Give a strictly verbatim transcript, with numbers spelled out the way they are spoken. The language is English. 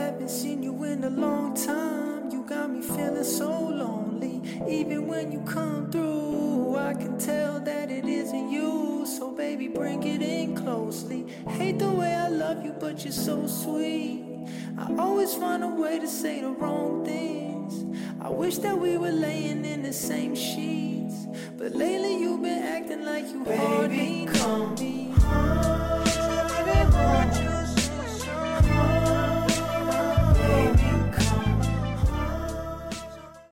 haven't seen you in a long time. You got me feeling so lonely. Even when you come through, I can tell that it isn't you. So baby, bring it in closely. Hate the way I love you, but you're so sweet. I always find a way to say the wrong things. I wish that we were laying in the same sheets, but lately you've been acting like you hardly Baby, come